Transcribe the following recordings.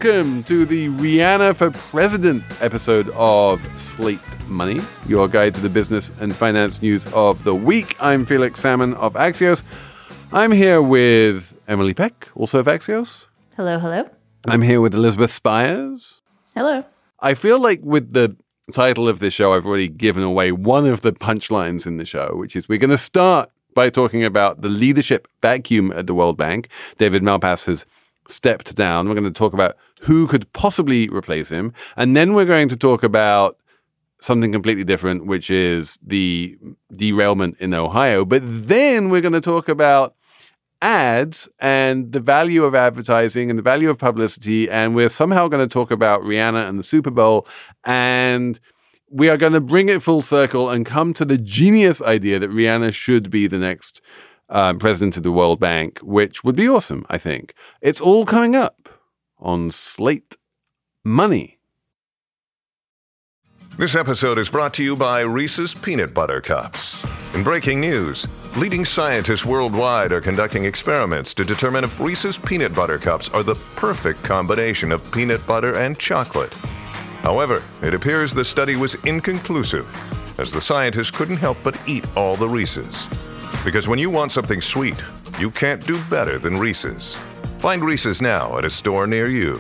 welcome to the Rihanna for President episode of Slate Money, your guide to the business and finance news of the week. I'm Felix Salmon of Axios. I'm here with Emily Peck, also of Axios. Hello, hello. I'm here with Elizabeth Spires. Hello. I feel like with the title of this show, I've already given away one of the punchlines in the show, which is we're going to start by talking about the leadership vacuum at the World Bank. David Malpass has stepped down. We're going to talk about who could possibly replace him. And then we're going to talk about something completely different, which is the derailment in Ohio. But then we're going to talk about ads and the value of advertising and the value of publicity. And we're somehow going to talk about Rihanna and the Super Bowl. And we are going to bring it full circle and come to the genius idea that Rihanna should be the next president of the World Bank, which would be awesome, I think. It's all coming up on Slate Money. This episode is brought to you by Reese's Peanut Butter Cups. In breaking news, leading scientists worldwide are conducting experiments to determine if Reese's Peanut Butter Cups are the perfect combination of peanut butter and chocolate. However, it appears the study was inconclusive, as the scientists couldn't help but eat all the Reese's. Because when you want something sweet, you can't do better than Reese's. Find Reese's now at a store near you.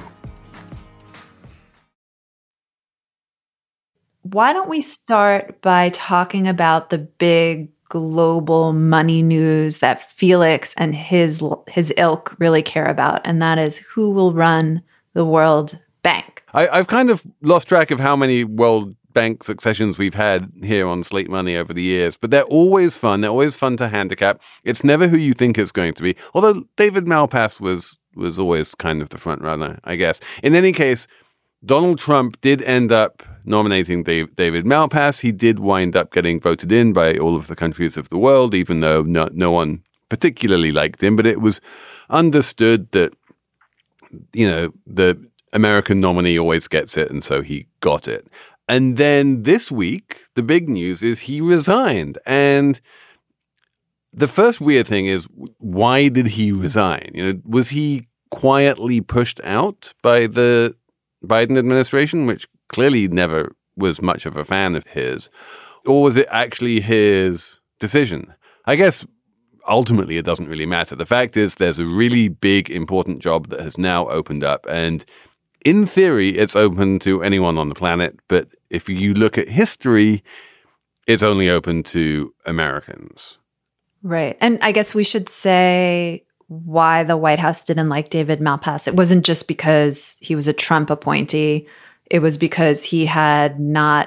Why don't we start by talking about the big global money news that Felix and his ilk really care about, and that is who will run the World Bank. I've kind of lost track of how many World Bank successions we've had here on Slate Money over the years, but they're always fun. They're always fun to handicap. It's never who you think it's going to be, although David Malpass was always kind of the front runner, I guess. In any case, Donald Trump did end up nominating David Malpass. He did wind up getting voted in by all of the countries of the world, even though no one particularly liked him. But it was understood that, you know, the American nominee always gets it, and so he got it. And then this week, the big news is he resigned. And the first weird thing is, why did he resign? You know, was he quietly pushed out by the Biden administration, which clearly never was much of a fan of his, or was it actually his decision? I guess ultimately it doesn't really matter. The fact is there's a really big, important job that has now opened up, and in theory, it's open to anyone on the planet. But if you look at history, it's only open to Americans. Right. And I guess we should say why the White House didn't like David Malpass. It wasn't just because he was a Trump appointee. It was because he had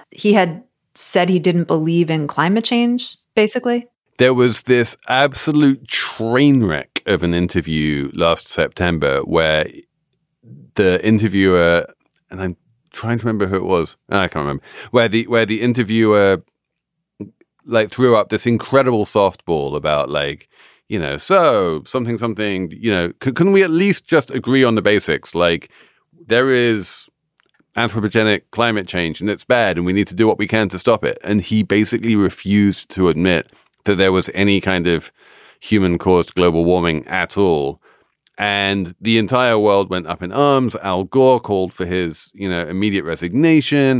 said he didn't believe in climate change, basically. There was this absolute train wreck of an interview last September where the interviewer, and I'm trying to remember who it was. I can't remember. Where the interviewer like threw up this incredible softball about, like, you know, so something, you know, can we at least just agree on the basics? Like, there is anthropogenic climate change and it's bad and we need to do what we can to stop it. And he basically refused to admit that there was any kind of human-caused global warming at all. And the entire world went up in arms. Al Gore called for his, you know, immediate resignation.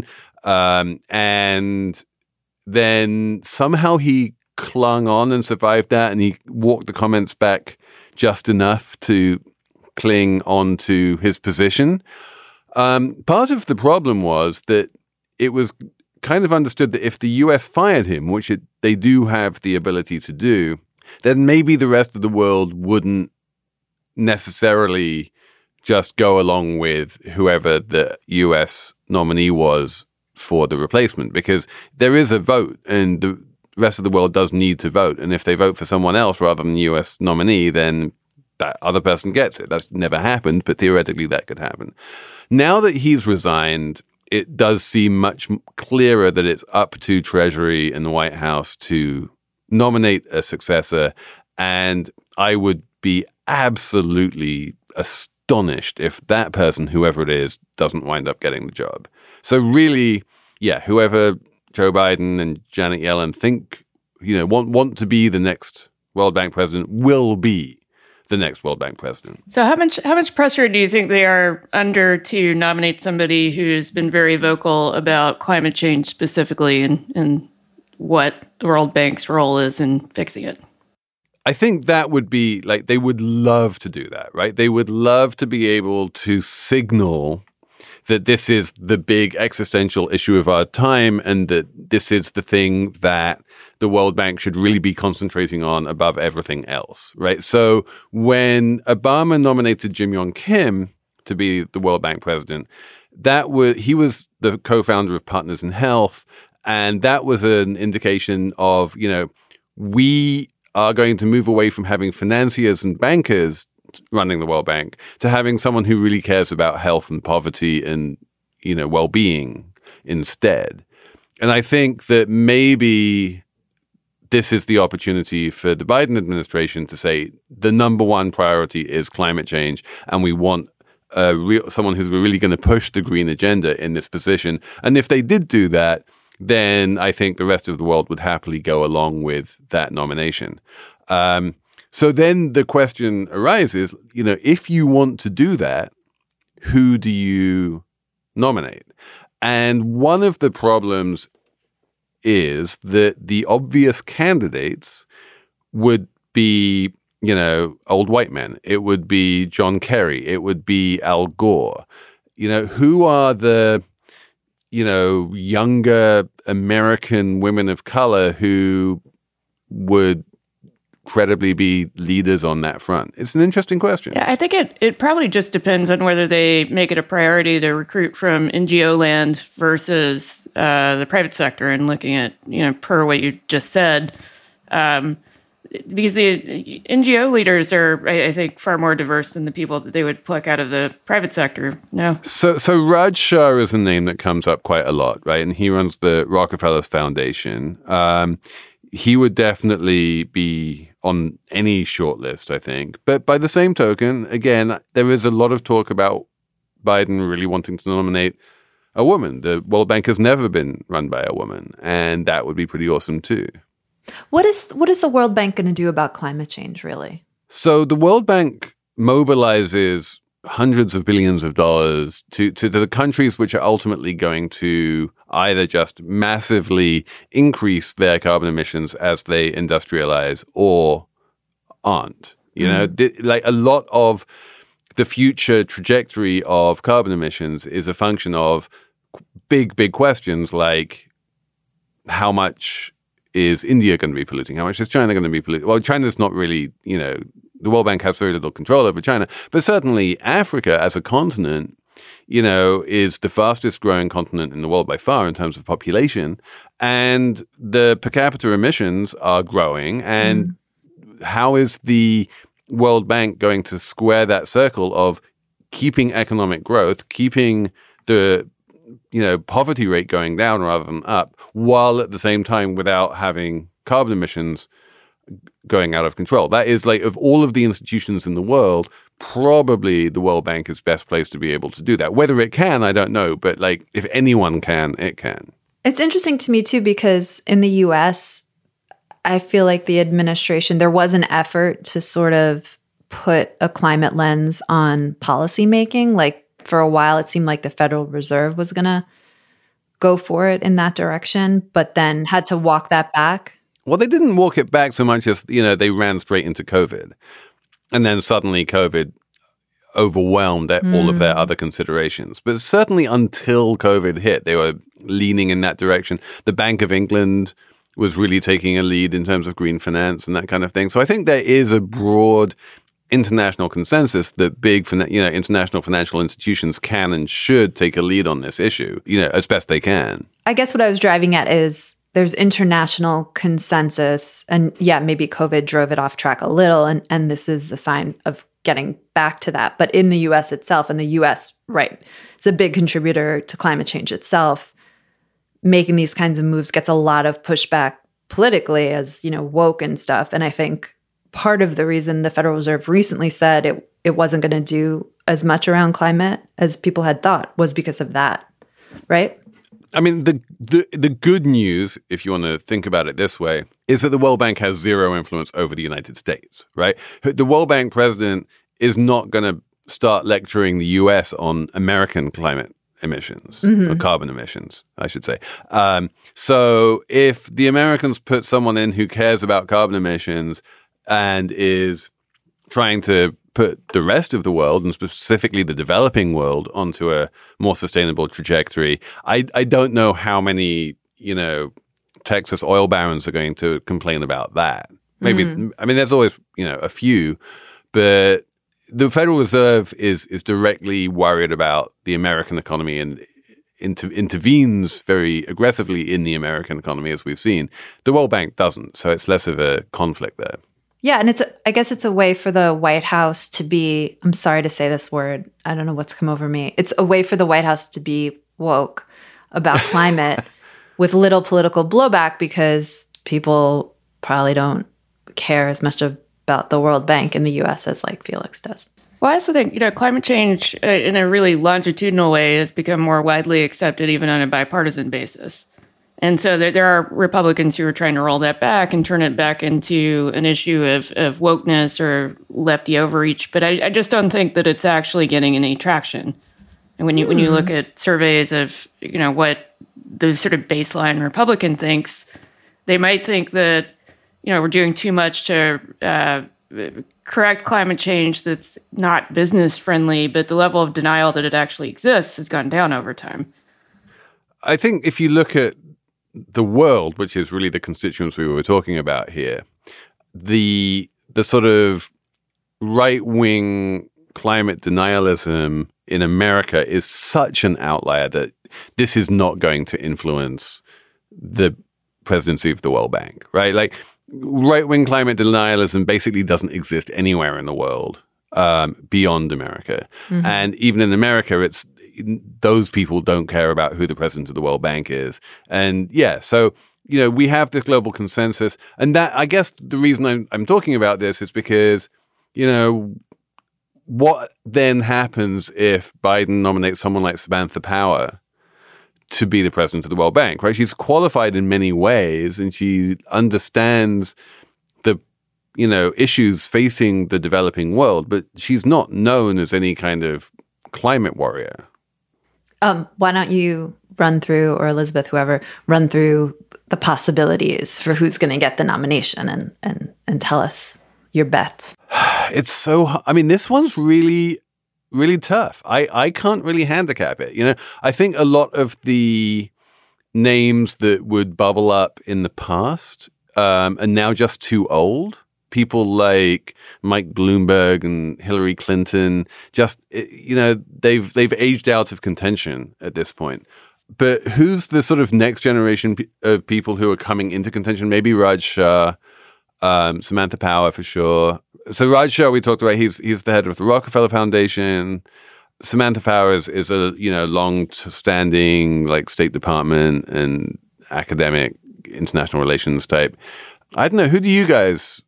And then somehow he clung on and survived that. And he walked the comments back just enough to cling on to his position. Part of the problem was that it was kind of understood that if the US fired him, which they do have the ability to do, then maybe the rest of the world wouldn't necessarily just go along with whoever the US nominee was for the replacement, because there is a vote and the rest of the world does need to vote. And if they vote for someone else rather than the US nominee, then that other person gets it. That's never happened, but theoretically that could happen. Now that he's resigned, it does seem much clearer that it's up to Treasury and the White House to nominate a successor. And I would be absolutely astonished if that person, whoever it is, doesn't wind up getting the job. So really, yeah, whoever Joe Biden and Janet Yellen think, you know, want to be the next World Bank president will be the next World Bank president. So how much pressure do you think they are under to nominate somebody who's been very vocal about climate change specifically and what the World Bank's role is in fixing it? I think that would be like, they would love to do that, right? They would love to be able to signal that this is the big existential issue of our time and that this is the thing that the World Bank should really be concentrating on above everything else, right? So when Obama nominated Jim Yong Kim to be the World Bank president, he was the co-founder of Partners in Health, and that was an indication of, we are going to move away from having financiers and bankers running the World Bank to having someone who really cares about health and poverty and, well-being instead. And I think that maybe this is the opportunity for the Biden administration to say the number one priority is climate change, and we want someone who's really going to push the green agenda in this position. And if they did do that, then I think the rest of the world would happily go along with that nomination. So then the question arises, if you want to do that, who do you nominate? And one of the problems is that the obvious candidates would be, old white men. It would be John Kerry. It would be Al Gore. Who are the, younger American women of color who would credibly be leaders on that front? It's an interesting question. Yeah, I think it probably just depends on whether they make it a priority to recruit from NGO land versus the private sector, and looking at, per what you just said, because the NGO leaders are, I think, far more diverse than the people that they would pluck out of the private sector. No. So Raj Shah is a name that comes up quite a lot, right? And he runs the Rockefeller Foundation. He would definitely be on any shortlist, I think. But by the same token, again, there is a lot of talk about Biden really wanting to nominate a woman. The World Bank has never been run by a woman, and that would be pretty awesome too. What is the World Bank going to do about climate change, really? So the World Bank mobilizes hundreds of billions of dollars to the countries which are ultimately going to either just massively increase their carbon emissions as they industrialize or aren't. Like a lot of the future trajectory of carbon emissions is a function of big questions like how much is India going to be polluting? How much is China going to be polluting? Well, China's not really, the World Bank has very little control over China, but certainly Africa as a continent, is the fastest growing continent in the world by far in terms of population, and the per capita emissions are growing. And how is the World Bank going to square that circle of keeping economic growth, keeping the poverty rate going down rather than up, while at the same time without having carbon emissions going out of control? That is, like, of all of the institutions in the world, probably the World Bank is best placed to be able to do that. Whether it can, I don't know. But like, if anyone can, it can. It's interesting to me too, because in the US, I feel like the administration, there was an effort to sort of put a climate lens on policymaking. Like, for a while, it seemed like the Federal Reserve was going to go for it in that direction, but then had to walk that back. Well, they didn't walk it back so much as, they ran straight into COVID. And then suddenly COVID overwhelmed all of their other considerations. But certainly until COVID hit, they were leaning in that direction. The Bank of England was really taking a lead in terms of green finance and that kind of thing. So I think there is a broad international consensus that big, international financial institutions can and should take a lead on this issue, as best they can. I guess what I was driving at is there's international consensus, and yeah, maybe COVID drove it off track a little, and this is a sign of getting back to that. But in the US itself, and the US, right, it's a big contributor to climate change itself, making these kinds of moves gets a lot of pushback politically as, woke and stuff. And I think part of the reason the Federal Reserve recently said it wasn't going to do as much around climate as people had thought was because of that, right? I mean, the good news, if you want to think about it this way, is that the World Bank has zero influence over the United States, right? The World Bank president is not going to start lecturing the U.S. on American climate emissions, or carbon emissions, I should say. So if the Americans put someone in who cares about carbon emissions and is trying to put the rest of the world, and specifically the developing world, onto a more sustainable trajectory, I don't know how many, Texas oil barons are going to complain about that. Maybe, I mean, there's always, a few, but the Federal Reserve is directly worried about the American economy and intervenes very aggressively in the American economy, as we've seen. The World Bank doesn't, so it's less of a conflict there. Yeah, and I guess it's a way for the White House to be, I'm sorry to say this word, I don't know what's come over me. It's a way for the White House to be woke about climate with little political blowback, because people probably don't care as much about the World Bank in the U.S. as like Felix does. Well, I also think, climate change in a really longitudinal way has become more widely accepted even on a bipartisan basis. And so there are Republicans who are trying to roll that back and turn it back into an issue of wokeness or lefty overreach. But I just don't think that it's actually getting any traction. And when you look at surveys of, what the sort of baseline Republican thinks, they might think that, we're doing too much to correct climate change that's not business friendly, but the level of denial that it actually exists has gone down over time. I think if you look at the world, which is really the constituents we were talking about here, the sort of right-wing climate denialism in America is such an outlier that this is not going to influence the presidency of the World Bank, right? Like, right-wing climate denialism basically doesn't exist anywhere in the world beyond America. And even in America, it's those people don't care about who the president of the World Bank is. And yeah, so, we have this global consensus. And that, I guess the reason I'm talking about this is because, what then happens if Biden nominates someone like Samantha Power to be the president of the World Bank, right? She's qualified in many ways, and she understands the, issues facing the developing world, but she's not known as any kind of climate warrior. Why don't you run through, or Elizabeth, whoever, run through the possibilities for who's going to get the nomination and tell us your bets? It's so, this one's really, really tough. I can't really handicap it. I think a lot of the names that would bubble up in the past are now just too old. People like Mike Bloomberg and Hillary Clinton, just, they've aged out of contention at this point. But who's the sort of next generation of people who are coming into contention? Maybe Raj Shah, Samantha Power for sure. So Raj Shah, we talked about, he's the head of the Rockefeller Foundation. Samantha Power is a long-standing like State Department and academic international relations type. I don't know. Who do you guys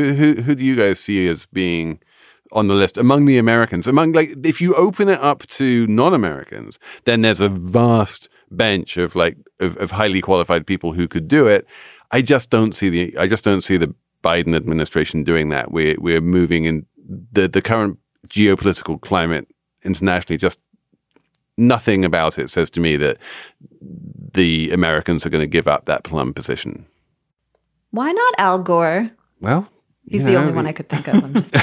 see as being on the list among the Americans? If you open it up to non-Americans, then there's a vast bench of highly qualified people who could do it. I just don't see the Biden administration doing that. We're moving in the current geopolitical climate internationally. Just nothing about it says to me that the Americans are going to give up that plum position. Why not Al Gore? Well, he's the only one I could think of. I'm just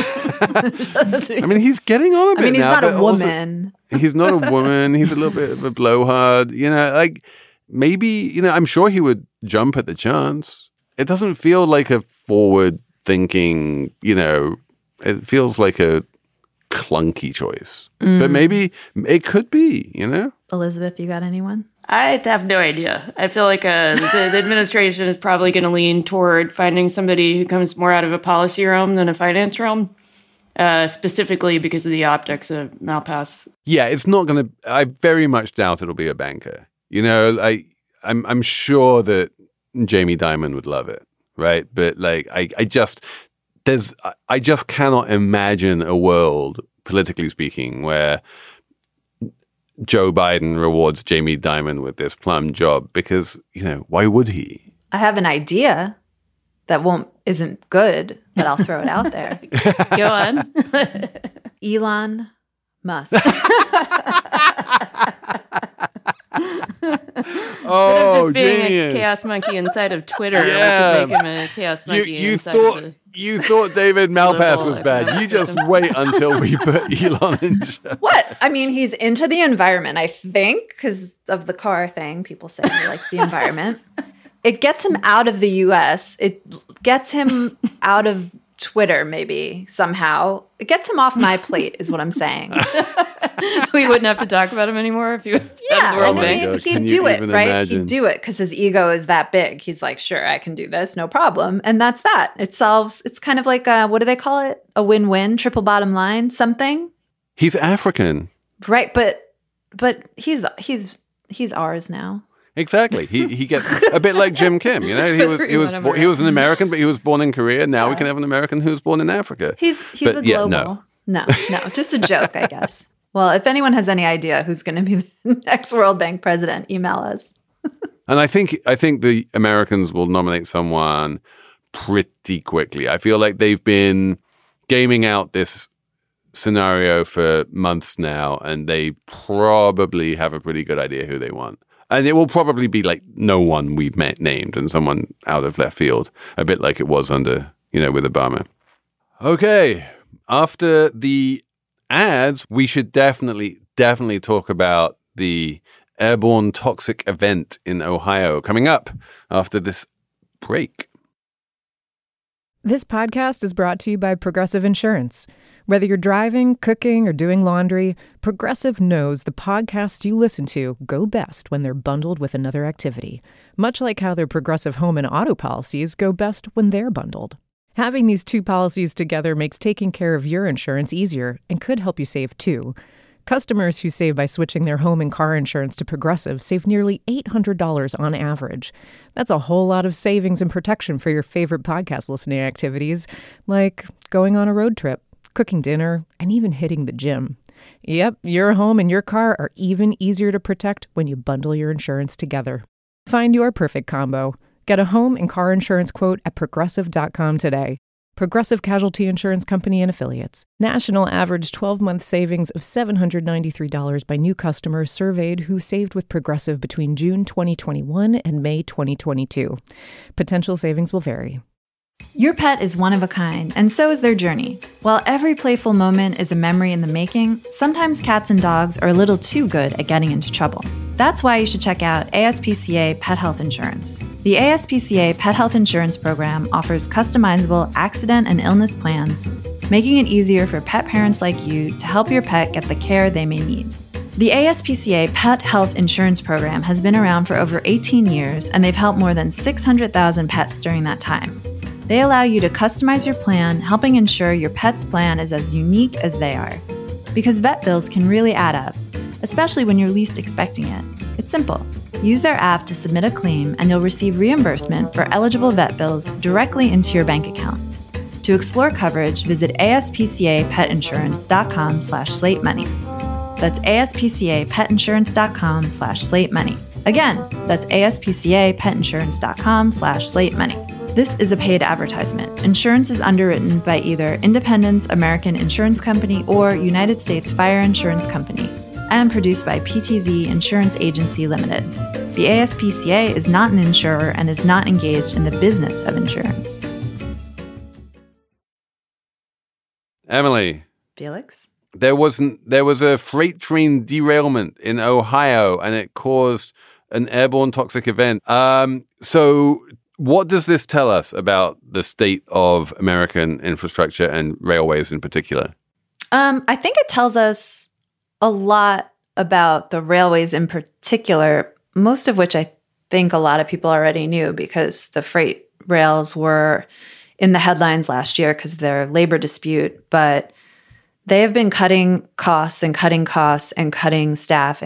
he's getting on a bit now. He's not a woman. He's not a woman. He's a little bit of a blowhard. Maybe, I'm sure he would jump at the chance. It doesn't feel like a forward-thinking, it feels like a clunky choice. But maybe it could be, Elizabeth, you got anyone? I have no idea. I feel like the administration is probably going to lean toward finding somebody who comes more out of a policy realm than a finance realm, specifically because of the optics of Malpass. Yeah, it's not going to. I very much doubt it'll be a banker. I'm sure that Jamie Dimon would love it, right? But I just cannot imagine a world, politically speaking, where Joe Biden rewards Jamie Dimon with this plum job because, why would he? I have an idea. isn't good, but I'll throw it out there. Go on. Elon Musk. Oh, Instead of just being genius. a chaos monkey inside of Twitter, Yeah. we could make him a chaos monkey You inside thought of the... you thought David Malpass was Political bad. You economic just system. wait until we put Elon in charge. What? I mean, he's into the environment, I think, because of the car thing. People say he likes the environment. It gets him out of the US. It gets him out of Twitter, maybe, somehow. It gets him off my plate, is what I'm saying. We wouldn't have to talk about him anymore if he was out of the World I Bank. mean, God, can he'd you do it, even right? imagine? He'd do it because his ego is that big. He's like, sure, I can do this, no problem. And that's that. It's kind of like what do they call it? A win-win, triple bottom line, something. He's African. Right, but he's ours now. Exactly. He gets a bit like Jim Kim. You know, he was an American, but he was born in Korea. Now we can have an American who's born in Africa. He's But a yeah, global. No, just a joke, I guess. Well, if anyone has any idea who's going to be the next World Bank president, email us. And I think the Americans will nominate someone pretty quickly. I feel like they've been gaming out this scenario for months now, and they probably have a pretty good idea who they want. And it will probably be like no one we've named and someone out of left field, a bit like it was under, with Obama. Okay, after the ads, we should definitely talk about the airborne toxic event in Ohio coming up after this break. This podcast is brought to you by Progressive Insurance. Whether you're driving, cooking, or doing laundry, Progressive knows the podcasts you listen to go best when they're bundled with another activity, much like how their Progressive home and auto policies go best when they're bundled. Having these two policies together makes taking care of your insurance easier and could help you save too. Customers who save by switching their home and car insurance to Progressive save nearly $800 on average. That's a whole lot of savings and protection for your favorite podcast listening activities, like going on a road trip, cooking dinner, and even hitting the gym. Yep, your home and your car are even easier to protect when you bundle your insurance together. Find your perfect combo. Get a home and car insurance quote at Progressive.com today. Progressive Casualty Insurance Company and Affiliates. National average 12-month savings of $793 by new customers surveyed who saved with Progressive between June 2021 and May 2022. Potential savings will vary. Your pet is one of a kind, and so is their journey. While every playful moment is a memory in the making, sometimes cats and dogs are a little too good at getting into trouble. That's why you should check out ASPCA Pet Health Insurance. The ASPCA Pet Health Insurance Program offers customizable accident and illness plans, making it easier for pet parents like you to help your pet get the care they may need. The ASPCA Pet Health Insurance Program has been around for over 18 years, and they've helped more than 600,000 pets during that time. They allow you to customize your plan, helping ensure your pet's plan is as unique as they are. Because vet bills can really add up, especially when you're least expecting it. It's simple. Use their app to submit a claim, and you'll receive reimbursement for eligible vet bills directly into your bank account. To explore coverage, visit aspcapetinsurance.com/slatemoney. That's aspcapetinsurance.com/slatemoney. Again, that's aspcapetinsurance.com/slatemoney. This is a paid advertisement. Insurance is underwritten by either Independence American Insurance Company or United States Fire Insurance Company and produced by PTZ Insurance Agency Limited. The ASPCA is not an insurer and is not engaged in the business of insurance. Emily, Felix? there was a freight train derailment in Ohio, and it caused an airborne toxic event. So what does this tell us about the state of American infrastructure and railways in particular? I think it tells us a lot about the railways in particular, most of which I think a lot of people already knew because the freight rails were in the headlines last year because of their labor dispute. But they have been cutting costs and cutting costs and cutting staff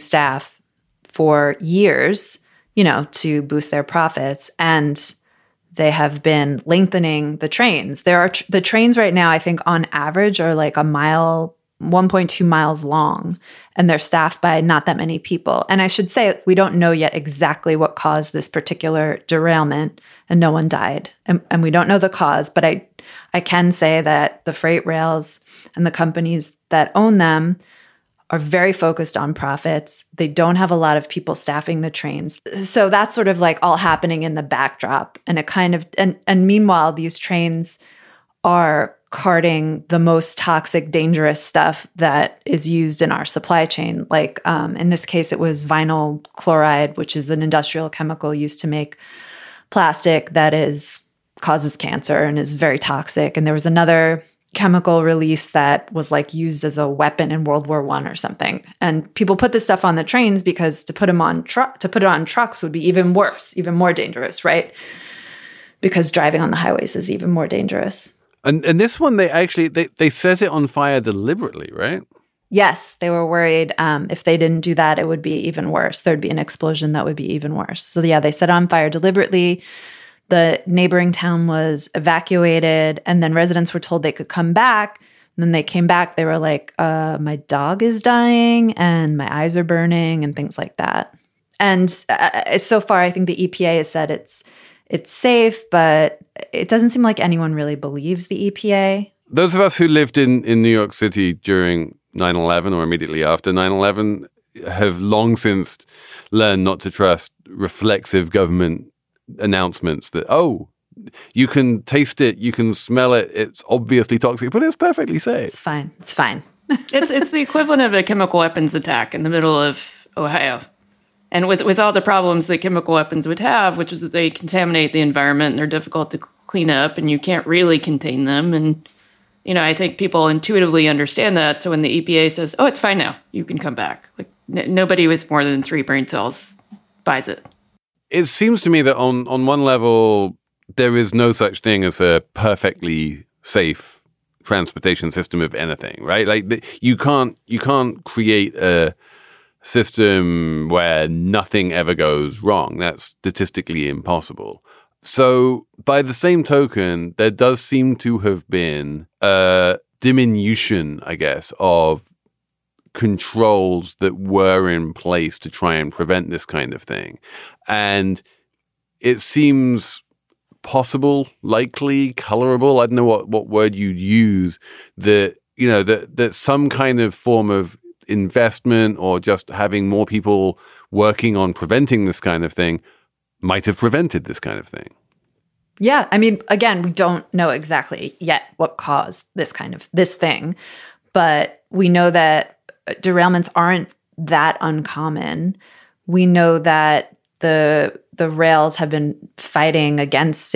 for years, to boost their profits. And they have been lengthening the trains. The trains right now, I think on average, are like a mile 1.2 miles long, and they're staffed by not that many people. And I should say, we don't know yet exactly what caused this particular derailment, and no one died. And we don't know the cause, but I can say that the freight rails and the companies that own them are very focused on profits. They don't have a lot of people staffing the trains. So that's sort of like all happening in the backdrop. And it kind of, and meanwhile, these trains are carting the most toxic, dangerous stuff that is used in our supply chain. Like in this case, it was vinyl chloride, which is an industrial chemical used to make plastic that causes cancer and is very toxic. And there was another chemical release that was like used as a weapon in World War I or something. And people put this stuff on the trains because to put it on trucks would be even worse, even more dangerous, right? Because driving on the highways is even more dangerous. And this one, they set it on fire deliberately, right? Yes, they were worried if they didn't do that, it would be even worse. There'd be an explosion that would be even worse. So yeah, they set it on fire deliberately. The neighboring town was evacuated, and then residents were told they could come back. And then they came back. They were like, my dog is dying and my eyes are burning and things like that. And so far, I think the EPA has said it's safe, but it doesn't seem like anyone really believes the EPA. Those of us who lived in New York City during 9/11 or immediately after 9/11 have long since learned not to trust reflexive government announcements that, oh, you can taste it, you can smell it, it's obviously toxic, but it's perfectly safe. It's fine. It's fine. It's the equivalent of a chemical weapons attack in the middle of Ohio. And with all the problems that chemical weapons would have, which is that they contaminate the environment and they're difficult to clean up and you can't really contain them. And, I think people intuitively understand that. So when the EPA says, oh, it's fine now, you can come back. Like nobody with more than 3 brain cells buys it. It seems to me that on one level, there is no such thing as a perfectly safe transportation system of anything, right? Like you can't create a system where nothing ever goes wrong. That's statistically impossible. So by the same token, there does seem to have been a diminution, I guess, of controls that were in place to try and prevent this kind of thing. And it seems possible, likely, colorable, I don't know what word you'd use, that some kind of form of investment or just having more people working on preventing this kind of thing might have prevented this kind of thing. Yeah. I mean, again, we don't know exactly yet what caused this thing, but we know that derailments aren't that uncommon. We know that the rails have been fighting against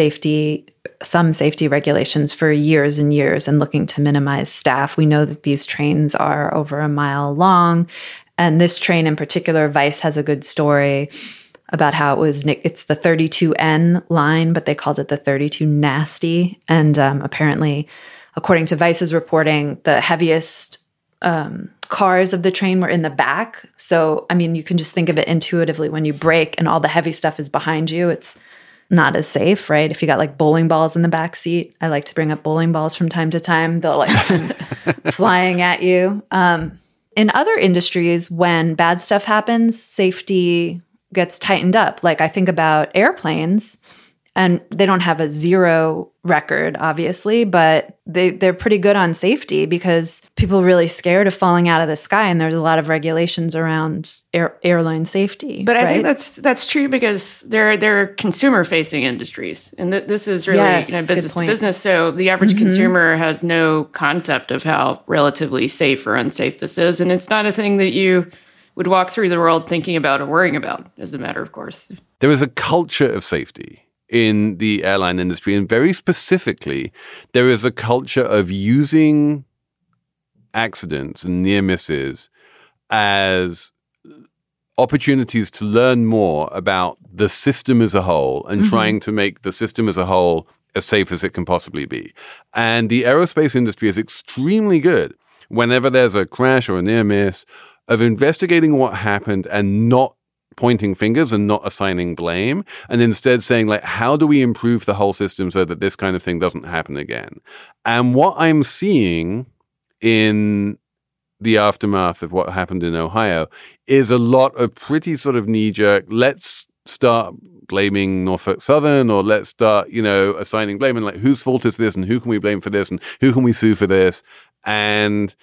some safety regulations for years and years and looking to minimize staff. We know that these trains are over a mile long. And this train in particular, Vice has a good story about how it's the 32N line, but they called it the 32 Nasty. And apparently, according to Vice's reporting, the heaviest cars of the train were in the back. So, I mean, you can just think of it intuitively. When you brake and all the heavy stuff is behind you, it's not as safe, right? If you got like bowling balls in the back seat, I like to bring up bowling balls from time to time. They'll like flying at you. In other industries, when bad stuff happens, safety gets tightened up. Like I think about airplanes, and they don't have a zero record, obviously, but they're pretty good on safety because people are really scared of falling out of the sky, and there's a lot of regulations around airline safety. But I think that's true because they're consumer-facing industries, and this is really business to business. So the average consumer has no concept of how relatively safe or unsafe this is, and it's not a thing that you would walk through the world thinking about or worrying about, as a matter of course. There is a culture of safety in the airline industry, and very specifically, there is a culture of using accidents and near misses as opportunities to learn more about the system as a whole and trying to make the system as a whole as safe as it can possibly be. And the aerospace industry is extremely good whenever there's a crash or a near miss of investigating what happened and not pointing fingers and not assigning blame, and instead saying, like, how do we improve the whole system so that this kind of thing doesn't happen again? And what I'm seeing in the aftermath of what happened in Ohio is a lot of pretty sort of knee-jerk, let's start blaming Norfolk Southern, or let's start, assigning blame, and like, whose fault is this, and who can we blame for this, and who can we sue for this? And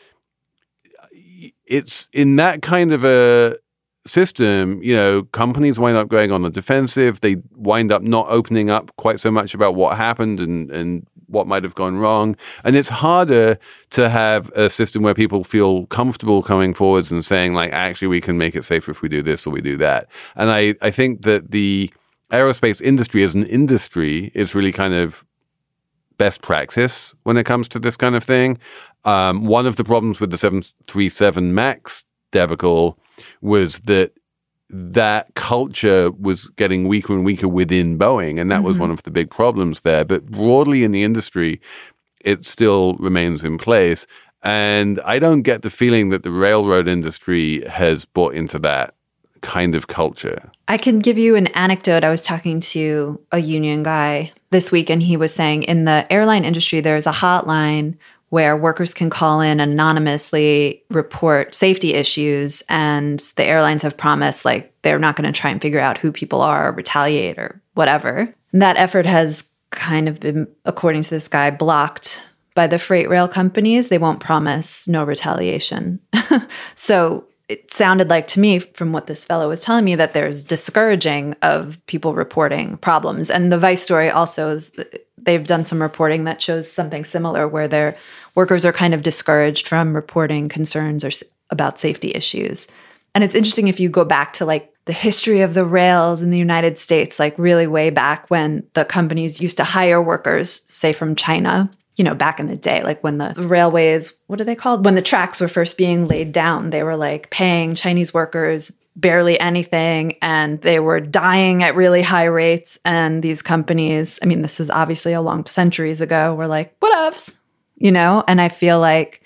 it's in that kind of a system, companies wind up going on the defensive. They wind up not opening up quite so much about what happened and what might have gone wrong. And it's harder to have a system where people feel comfortable coming forwards and saying, like, actually, we can make it safer if we do this or we do that. And I think that the aerospace industry as an industry is really kind of best practice when it comes to this kind of thing. One of the problems with the 737 MAX debacle was that culture was getting weaker and weaker within Boeing, and that was one of the big problems there. But broadly in the industry, it still remains in place. And I don't get the feeling that the railroad industry has bought into that kind of culture. I can give you an anecdote. I was talking to a union guy this week, and he was saying in the airline industry, there's a hotline where workers can call in anonymously, report safety issues, and the airlines have promised, like, they're not going to try and figure out who people are or retaliate or whatever. And that effort has kind of been, according to this guy, blocked by the freight rail companies. They won't promise no retaliation. So it sounded like to me, from what this fellow was telling me, that there's discouraging of people reporting problems. And the Vice story also is, they've done some reporting that shows something similar, where their workers are kind of discouraged from reporting concerns or about safety issues. And it's interesting if you go back to like the history of the rails in the United States, like really way back when the companies used to hire workers, say from China, back in the day, like when the railways, what are they called? When the tracks were first being laid down, they were like paying Chinese workers barely anything, and they were dying at really high rates. And these companies, I mean, this was obviously a long centuries ago, were like, whatevs, and I feel like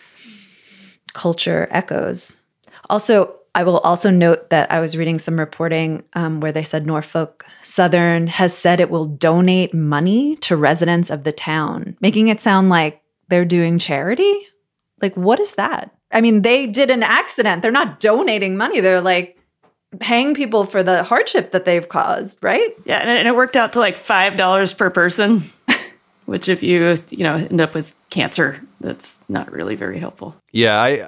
culture echoes. Also, I will also note that I was reading some reporting where they said Norfolk Southern has said it will donate money to residents of the town, making it sound like they're doing charity. Like, what is that? I mean, they did an accident. They're not donating money. They're like paying people for the hardship that they've caused, right? Yeah, and it worked out to like $5 per person, which if you, end up with cancer, that's not really very helpful. Yeah,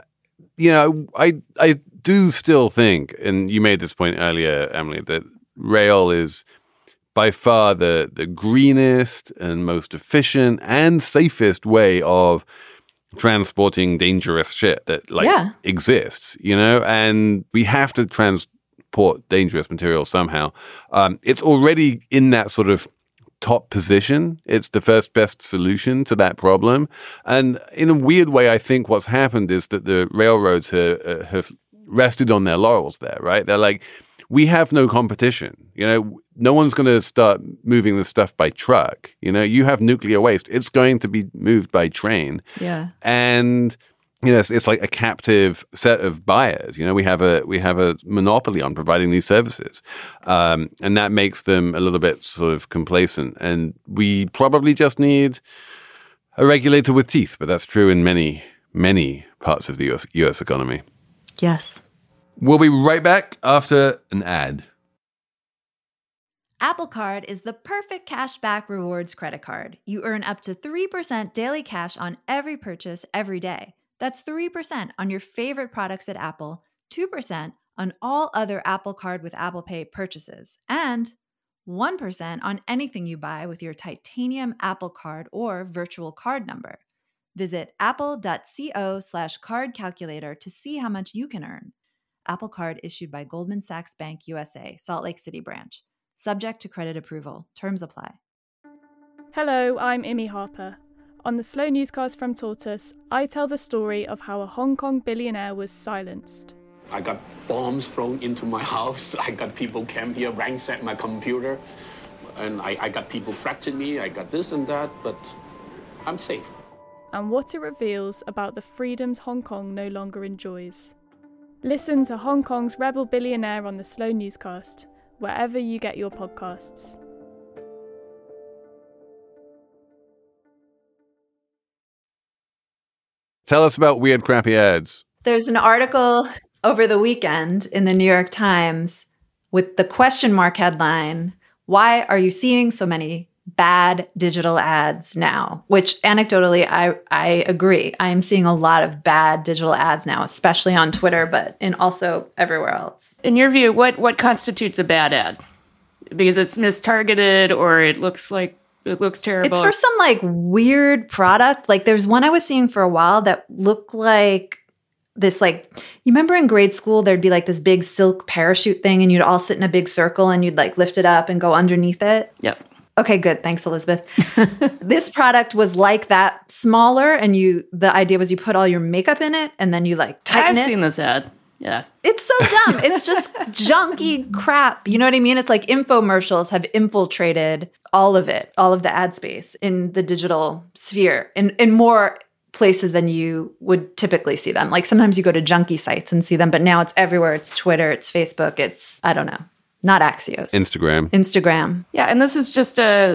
I do still think, and you made this point earlier, Emily, that rail is by far the greenest and most efficient and safest way of transporting dangerous shit that exists, and we have to transport dangerous material somehow. It's already in that sort of top position. It's the first best solution to that problem. And in a weird way, I think what's happened is that the railroads have rested on their laurels there, right? They're like, we have no competition. No one's going to start moving this stuff by truck. You have nuclear waste. It's going to be moved by train. Yeah. And it's like a captive set of buyers. We have a monopoly on providing these services, and that makes them a little bit sort of complacent. And we probably just need a regulator with teeth. But that's true in many, many parts of the U.S. economy. Yes. We'll be right back after an ad. Apple Card is the perfect cashback rewards credit card. You earn up to 3% daily cash on every purchase every day. That's 3% on your favorite products at Apple, 2% on all other Apple Card with Apple Pay purchases, and 1% on anything you buy with your titanium Apple Card or virtual card number. Visit apple.co/card calculator to see how much you can earn. Apple Card issued by Goldman Sachs Bank USA, Salt Lake City branch. Subject to credit approval. Terms apply. Hello, I'm Imi Harper. On the Slow Newscast from Tortoise, I tell the story of how a Hong Kong billionaire was silenced. I got bombs thrown into my house. I got people came here, ransacked my computer. And I got people threatening me. I got this and that, but I'm safe. And what it reveals about the freedoms Hong Kong no longer enjoys. Listen to Hong Kong's rebel billionaire on the Slow Newscast, wherever you get your podcasts. Tell us about Weird Crappy Ads. There's an article over the weekend in the New York Times with the question mark headline, "Why are you seeing so many bad digital ads now?" Which anecdotally, I agree. I am seeing a lot of bad digital ads now, especially on Twitter, but also everywhere else. In your view, what constitutes a bad ad? Because it's mistargeted or it looks terrible. It's for some like weird product. Like there's one I was seeing for a while that looked like this, like, you remember in grade school, there'd be like this big silk parachute thing and you'd all sit in a big circle and you'd like lift it up and go underneath it. Yep. Okay, good. Thanks, Elizabeth. This product was like that, smaller, and the idea was you put all your makeup in it and then you like tighten it. I've seen this ad. Yeah. It's so dumb. It's just junky crap. You know what I mean? It's like infomercials have infiltrated all of it, all of the ad space in the digital sphere in more places than you would typically see them. Like sometimes you go to junky sites and see them, but now it's everywhere. It's Twitter, it's Facebook, it's, I don't know, not Axios. Instagram. Yeah, and this is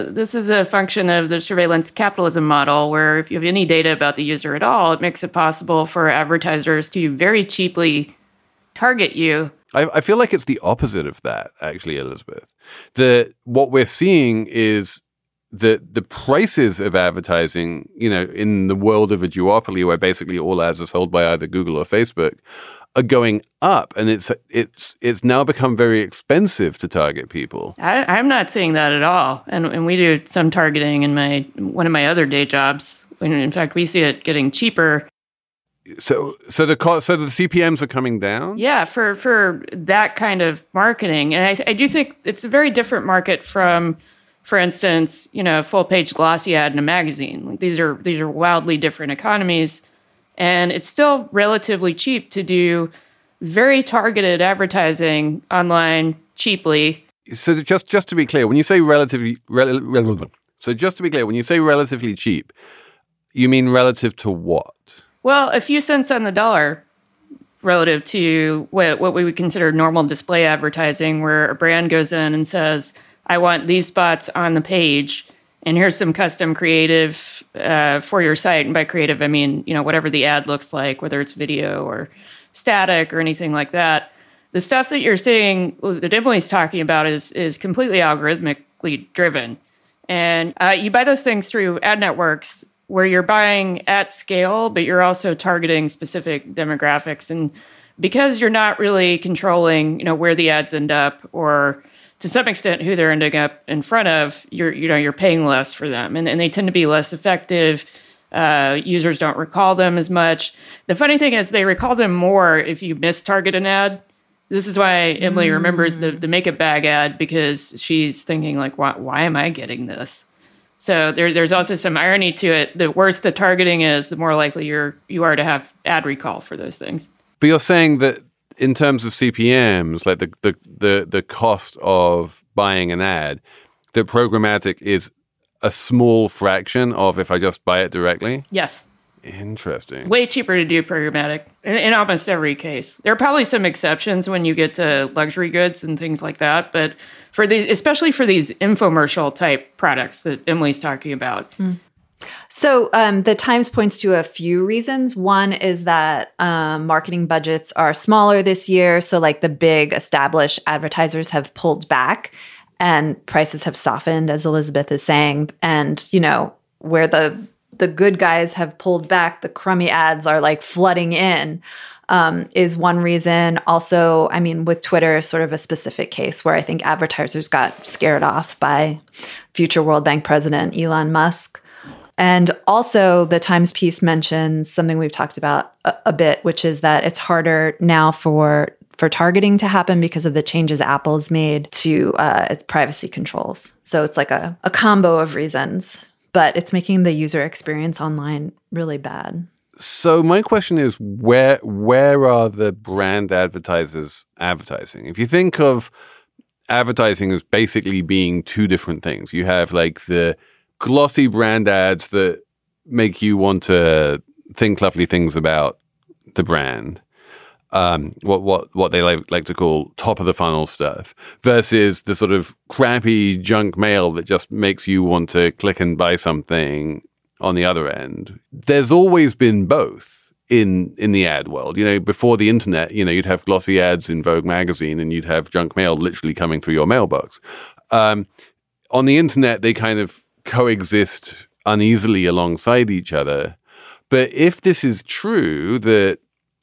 a function of the surveillance capitalism model where if you have any data about the user at all, it makes it possible for advertisers to very cheaply target you. I feel like it's the opposite of that, actually, Elizabeth. What we're seeing is the prices of advertising, in the world of a duopoly where basically all ads are sold by either Google or Facebook, are going up, and it's now become very expensive to target people. I'm not seeing that at all, and we do some targeting in one of my other day jobs. In fact, we see it getting cheaper. So the CPMs are coming down? Yeah, for that kind of marketing, and I do think it's a very different market from, for instance, a full-page glossy ad in a magazine. Like these are wildly different economies, and it's still relatively cheap to do very targeted advertising online cheaply. So just to be clear, when you say relatively cheap, you mean relative to what? Well, a few cents on the dollar relative to what we would consider normal display advertising, where a brand goes in and says, I want these spots on the page, and here's some custom creative for your site. And by creative, I mean, whatever the ad looks like, whether it's video or static or anything like that. The stuff that you're seeing, that Emily's talking about, is completely algorithmically driven. And you buy those things through ad networks where you're buying at scale, but you're also targeting specific demographics. And because you're not really controlling, where the ads end up, or to some extent who they're ending up in front of, you're paying less for them, and they tend to be less effective. Users don't recall them as much. The funny thing is they recall them more if you mistarget an ad. This is why Emily remembers the makeup bag ad, because she's thinking like, why am I getting this? So there's also some irony to it. The worse the targeting is, the more likely you are to have ad recall for those things. But you're saying that in terms of CPMs, like the cost of buying an ad, that programmatic is a small fraction of if I just buy it directly? Yes. Interesting. Way cheaper to do programmatic in almost every case. There are probably some exceptions when you get to luxury goods and things like that, but especially for these infomercial type products that Emily's talking about. So the Times points to a few reasons. One is that marketing budgets are smaller this year. So like the big established advertisers have pulled back and prices have softened, as Elizabeth is saying. And, where the good guys have pulled back, the crummy ads are like flooding in, is one reason. Also, I mean, with Twitter, sort of a specific case where I think advertisers got scared off by future World Bank president Elon Musk. And also the Times piece mentions something we've talked about a bit, which is that it's harder now for targeting to happen because of the changes Apple's made to its privacy controls. So it's like a combo of reasons, but it's making the user experience online really bad. So my question is, where are the brand advertisers advertising? If you think of advertising as basically being two different things, you have like the glossy brand ads that make you want to think lovely things about the brand, what they like to call top of the funnel stuff, versus the sort of crappy junk mail that just makes you want to click and buy something on the other end. There's always been both in the ad world. Before the internet, you'd have glossy ads in Vogue magazine and you'd have junk mail literally coming through your mailbox. On the internet, they kind of coexist uneasily alongside each other. But if this is true, that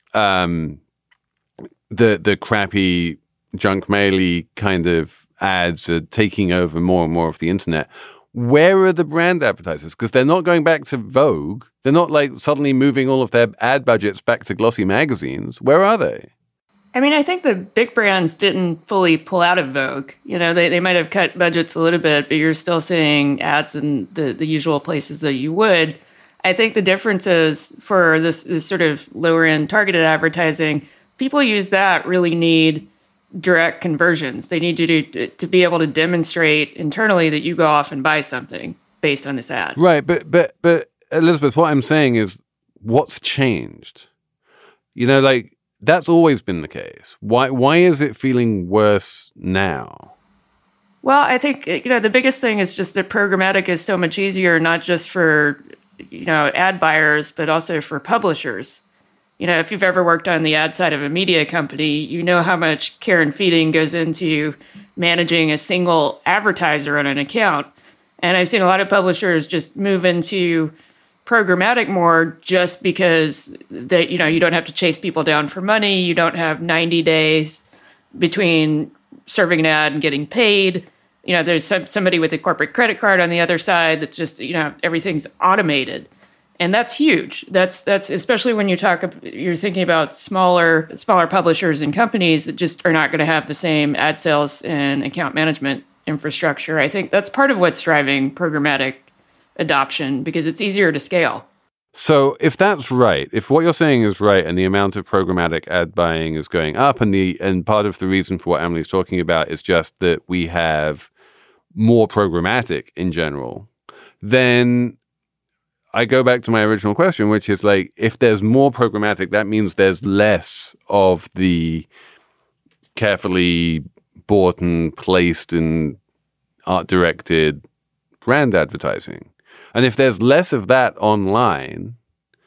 the crappy junk mail-y kind of ads are taking over more and more of the internet, where are the brand advertisers? Because they're not going back to Vogue. They're not suddenly moving all of their ad budgets back to glossy magazines. Where are they? I mean, I think the big brands didn't fully pull out of Vogue. They might have cut budgets a little bit, but you're still seeing ads in the usual places that you would. I think the difference is for this sort of lower-end targeted advertising, people use that really need direct conversions. They need you to be able to demonstrate internally that you go off and buy something based on this ad. Right, but Elizabeth, what I'm saying is, what's changed? That's always been the case. Why is it feeling worse now? Well, I think the biggest thing is just that programmatic is so much easier, not just for ad buyers, but also for publishers. If you've ever worked on the ad side of a media company, you know how much care and feeding goes into managing a single advertiser on an account. And I've seen a lot of publishers just move into programmatic more just because that you don't have to chase people down for money. You don't have 90 days between serving an ad and getting paid. There's somebody with a corporate credit card on the other side that's just everything's automated, and that's huge. That's especially when you're thinking about smaller publishers and companies that just are not going to have the same ad sales and account management infrastructure. I think that's part of what's driving programmatic adoption, because it's easier to scale. So if that's right, if what you're saying is right and the amount of programmatic ad buying is going up, and part of the reason for what Emily's talking about is just that we have more programmatic in general, then I go back to my original question, which is if there's more programmatic, that means there's less of the carefully bought and placed and art-directed brand advertising. And if there's less of that online,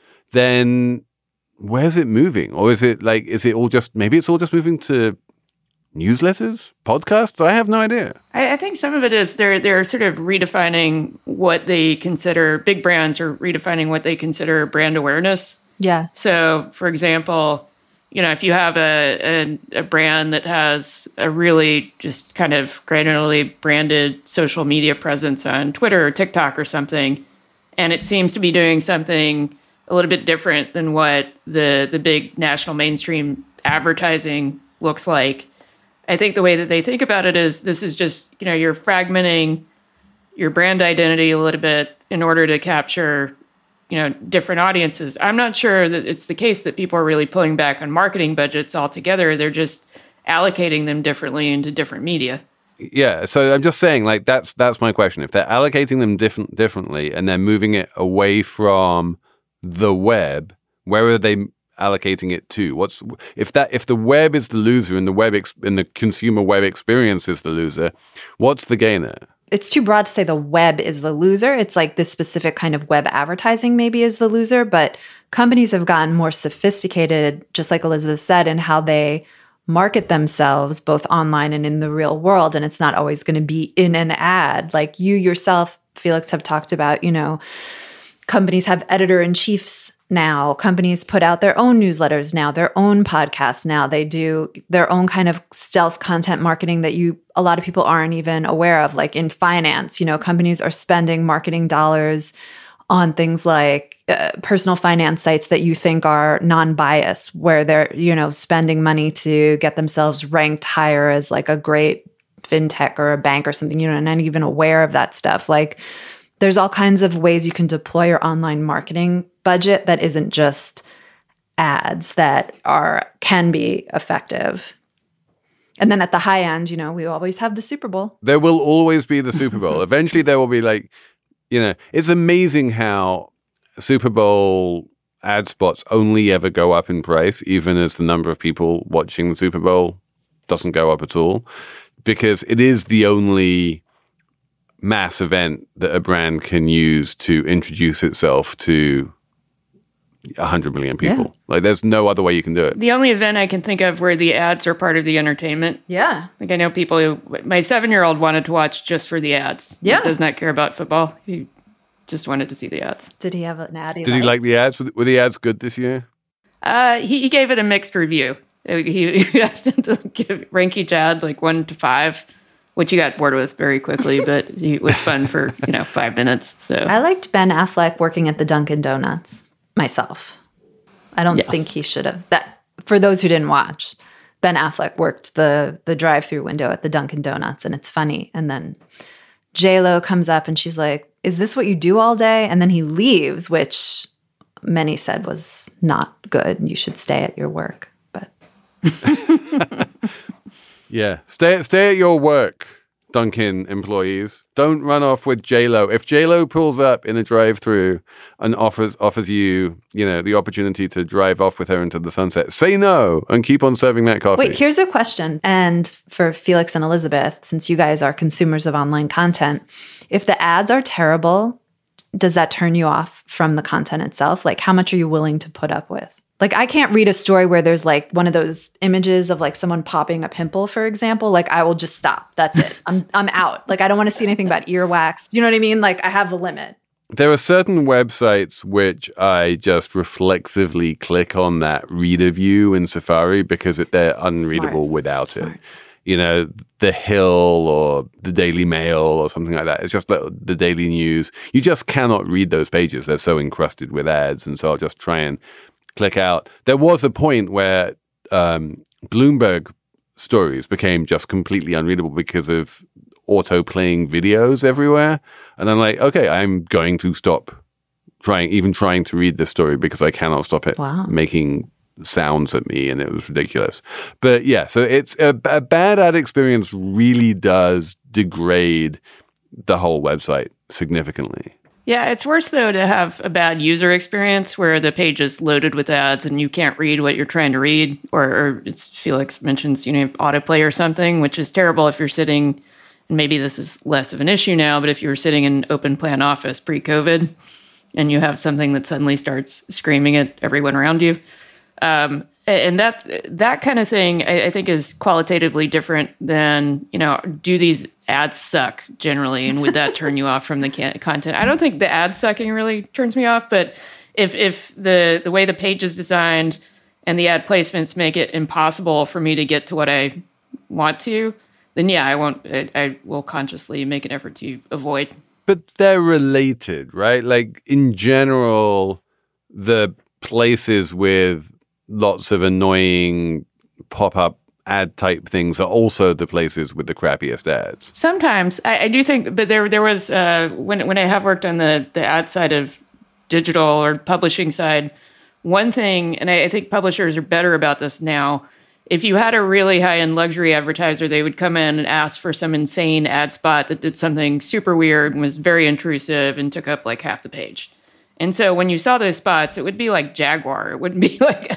then where's it moving? Or is it maybe it's all just moving to newsletters, podcasts? I have no idea. I think some of it is they're sort of redefining what they consider, big brands are redefining what they consider brand awareness. Yeah. So, for example, if you have a brand that has a really just kind of granularly branded social media presence on Twitter or TikTok or something, and it seems to be doing something a little bit different than what the big national mainstream advertising looks like, I think the way that they think about it is this is just, you're fragmenting your brand identity a little bit in order to capture different audiences. I'm not sure that it's the case that people are really pulling back on marketing budgets altogether. They're just allocating them differently into different media. Yeah, so I'm just saying, that's my question. If they're allocating them differently and they're moving it away from the web, where are they allocating it to? If the web is the loser and the consumer web experience is the loser, what's the gainer? It's too broad to say the web is the loser. It's this specific kind of web advertising maybe is the loser, but companies have gotten more sophisticated, just like Elizabeth said, in how they market themselves both online and in the real world. And it's not always going to be in an ad. Like you yourself, Felix, have talked about, companies have editor-in-chiefs now. Companies put out their own newsletters now, their own podcasts now. They do their own kind of stealth content marketing that a lot of people aren't even aware of. Like in finance, companies are spending marketing dollars on things like personal finance sites that you think are non-biased, where they're, spending money to get themselves ranked higher as a great fintech or a bank or something, not even aware of that stuff. There's all kinds of ways you can deploy your online marketing budget that isn't just ads that can be effective. And then at the high end, we always have the Super Bowl. There will always be the Super Bowl. Eventually there will be it's amazing how Super Bowl ad spots only ever go up in price, even as the number of people watching the Super Bowl doesn't go up at all, because it is the only mass event that a brand can use to introduce itself to 100 million people. Yeah. Like, there's no other way you can do it. The only event I can think of where the ads are part of the entertainment. Yeah. Like, I know people who, my 7-year-old wanted to watch just for the ads. Yeah. He does not care about football. He just wanted to see the ads. Did he have an ad? Did he like the ads? Were the ads good this year? He gave it a mixed review. He asked him to rank each ad like 1 to 5, which he got bored with very quickly, but it was fun for 5 minutes. So I liked Ben Affleck working at the Dunkin' Donuts myself. I don't think he should have. That for those who didn't watch, Ben Affleck worked the drive-through window at the Dunkin' Donuts, and it's funny. And then J-Lo comes up and she's like, "Is this what you do all day?" And then he leaves, which many said was not good. You should stay at your work. But yeah, stay at your work, Dunkin' employees. Don't run off with J-Lo. If J-Lo pulls up in a drive-through and offers you, the opportunity to drive off with her into the sunset, say no and keep on serving that coffee. Wait, here's a question. And for Felix and Elizabeth, since you guys are consumers of online content, if the ads are terrible, does that turn you off from the content itself? Like, how much are you willing to put up with? Like, I can't read a story where there's like one of those images of like someone popping a pimple, for example. Like, I will just stop. That's it. I'm out. Like, I don't want to see anything about earwax. You know what I mean? Like, I have a limit. There are certain websites which I just reflexively click on that reader view in Safari because they're unreadable without it. The Hill or the Daily Mail or something like that. It's just the Daily News. You just cannot read those pages. They're so encrusted with ads. And so I'll just try and click out. There was a point where Bloomberg stories became just completely unreadable because of auto-playing videos everywhere. And I'm like, okay, I'm going to stop trying to read this story because I cannot stop it making sounds at me, and it was ridiculous. But yeah, so it's a bad ad experience really does degrade the whole website significantly. Yeah, it's worse, though, to have a bad user experience where the page is loaded with ads and you can't read what you're trying to read, or it's Felix mentions, autoplay or something, which is terrible if you're sitting, and maybe this is less of an issue now, but if you were sitting in an open plan office pre-COVID and you have something that suddenly starts screaming at everyone around you. And that kind of thing, I think, is qualitatively different than, do these ads suck generally? And would that turn you off from the content? I don't think the ad sucking really turns me off, but if the way the page is designed and the ad placements make it impossible for me to get to what I want to, then yeah, I will consciously make an effort to avoid. But they're related, right? Like, in general, the places with lots of annoying pop-up ad type things are also the places with the crappiest ads. Sometimes I do think, but there was when I have worked on the ad side of digital or publishing side, one thing, and I think publishers are better about this now. If you had a really high-end luxury advertiser, they would come in and ask for some insane ad spot that did something super weird and was very intrusive and took up like half the page. And so when you saw those spots, it would be like Jaguar. It wouldn't be like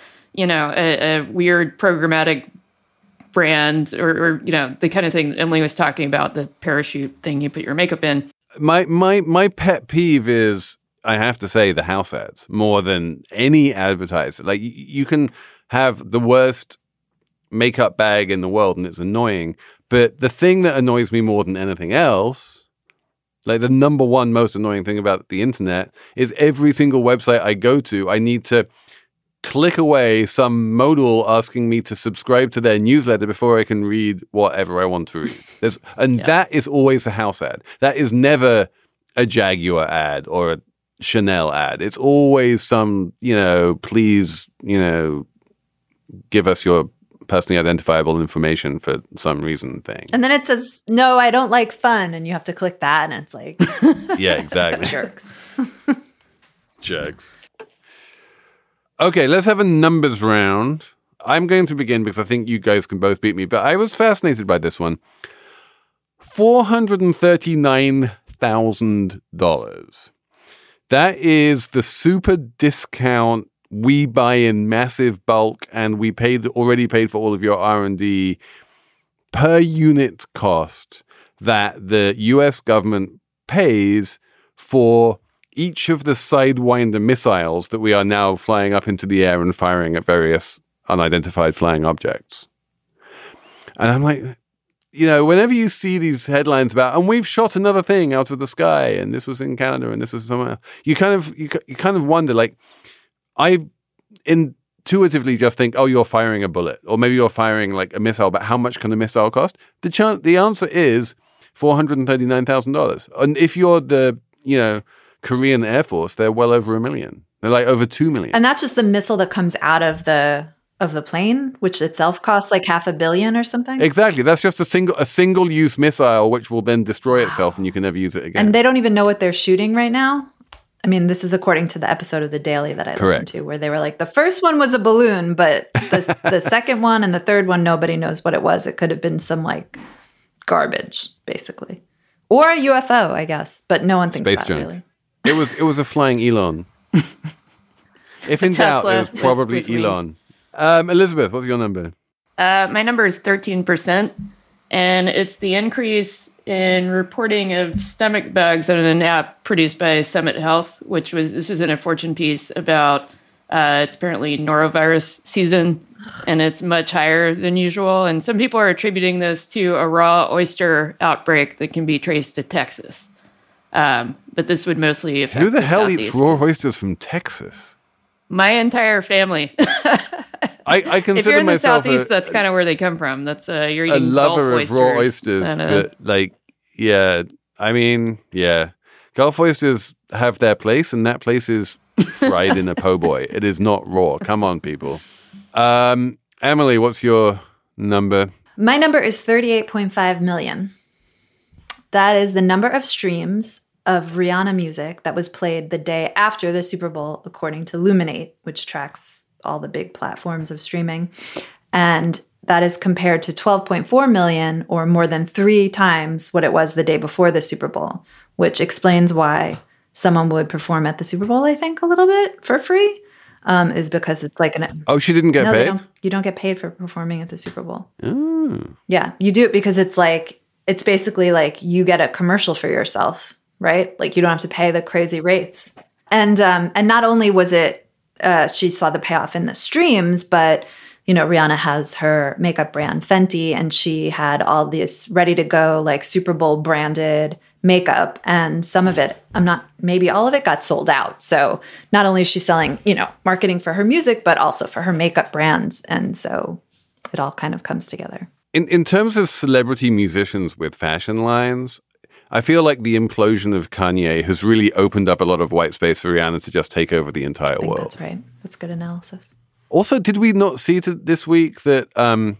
a weird programmatic brand or the kind of thing that Emily was talking about, the parachute thing you put your makeup in. My pet peeve is, I have to say, the house ads more than any advertiser. Like, you can have the worst makeup bag in the world and it's annoying, but the thing that annoys me more than anything else, like the number one most annoying thing about the internet, is every single website I go to, I need to click away some modal asking me to subscribe to their newsletter before I can read whatever I want to read. That is always a house ad. That is never a Jaguar ad or a Chanel ad. It's always some, please, give us your personally identifiable information for some reason thing. And then it says, no, I don't like fun. And you have to click that. And it's like, yeah, exactly. Jerks. Jerks. Okay, let's have a numbers round. I'm going to begin because I think you guys can both beat me, but I was fascinated by this one. $439,000. That is the super discount. We buy in massive bulk and we already paid for all of your R&D per unit cost that the US government pays for each of the Sidewinder missiles that we are now flying up into the air and firing at various unidentified flying objects. And I'm like, you know, whenever you see these headlines about, and we've shot another thing out of the sky, and this was in Canada, and this was somewhere else, you kind of wonder, like, I intuitively just think, oh, you're firing a bullet, or maybe you're firing like a missile, but how much can a missile cost? The answer is $439,000. And if you're the, you know, Korean Air Force, they're well over $1 million. They're like over $2 million. And that's just the missile that comes out of the plane, which itself costs like $500 million or something. Exactly. That's just a single use missile, which will then destroy itself and you can never use it again. And they don't even know what they're shooting right now. I mean, this is according to the episode of The Daily that I listened to, where they were like, the first one was a balloon, but the second one and the third one, nobody knows what it was. It could have been some like garbage, basically. Or a UFO, I guess. But no one thinks Space that junk. really. It was a flying Elon. If in doubt, it was probably Elon. Elizabeth, what's your number? My number is 13%, and it's the increase in reporting of stomach bugs on an app produced by Summit Health, this was in a Fortune piece about it's apparently norovirus season, and it's much higher than usual. And some people are attributing this to a raw oyster outbreak that can be traced to Texas. But this would mostly affect Who the hell Southeast. eats raw oysters from Texas? My entire family. I consider if you're in the myself Southeast, that's kind of where they come from. That's you're eating a lover Gulf of raw oysters. But like, yeah, I mean, yeah. Gulf oysters have their place, and that place is fried in a po' boy. It is not raw. Come on, people. Emily, what's your number? My number is 38.5 million. That is the number of streams of Rihanna music that was played the day after the Super Bowl, according to Luminate, which tracks all the big platforms of streaming. And that is compared to 12.4 million, or more than 3 times what it was the day before the Super Bowl, which explains why someone would perform at the Super Bowl, I think, a little bit for free, is because it's like Oh, she didn't get paid? You don't get paid for performing at the Super Bowl. Oh. Yeah, you do it because it's basically like you get a commercial for yourself, right? Like you don't have to pay the crazy rates. And not only was it, she saw the payoff in the streams, but you know, Rihanna has her makeup brand Fenty, and she had all this ready to go, like Super Bowl branded makeup, and some of it, maybe all of it got sold out. So not only is she selling, you know, marketing for her music, but also for her makeup brands. And so it all kind of comes together. In terms of celebrity musicians with fashion lines, I feel like the implosion of Kanye has really opened up a lot of white space for Rihanna to just take over the entire world. That's right. That's good analysis. Also, did we not see this week that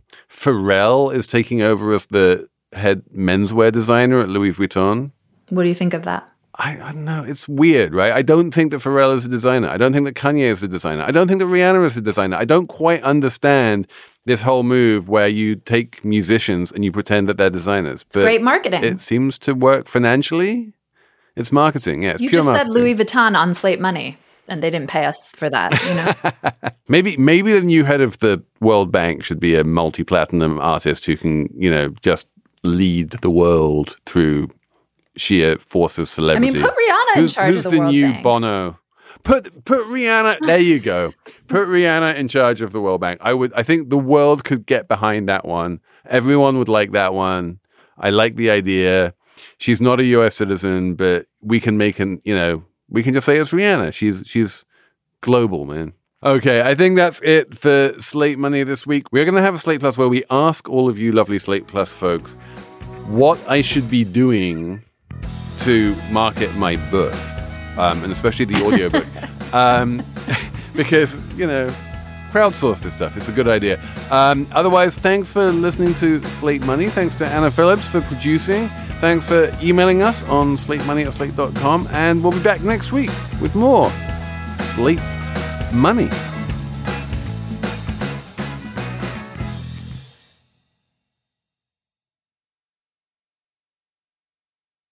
Pharrell is taking over as the head menswear designer at Louis Vuitton? What do you think of that? I don't know. It's weird, right? I don't think that Pharrell is a designer. I don't think that Kanye is a designer. I don't think that Rihanna is a designer. I don't quite understand this whole move where you take musicians and you pretend that they're designers. It's great marketing. It seems to work financially. It's marketing. Yeah, it's you pure just marketing. said Louis Vuitton on Slate Money, and they didn't pay us for that, you know? Maybe the new head of the World Bank should be a multi-platinum artist who can, you know, just lead the world through sheer force of celebrity. I mean, put Rihanna in charge of the World Bank. Who's the new Bono? Put Rihanna. There you go. Put Rihanna in charge of the World Bank. I think the world could get behind that one. Everyone would like that one. I like the idea. She's not a U.S. citizen, but we can we can just say it's Rihanna. She's global, man. Okay, I think that's it for Slate Money this week. We're going to have a Slate Plus where we ask all of you lovely Slate Plus folks what I should be doing to market my book, and especially the audiobook. Because, you know, crowdsource this stuff. It's a good idea. Otherwise, thanks for listening to Slate Money. Thanks to Anna Phillips for producing. Thanks for emailing us on slatemoney@slate.com. And we'll be back next week with more Slate Money.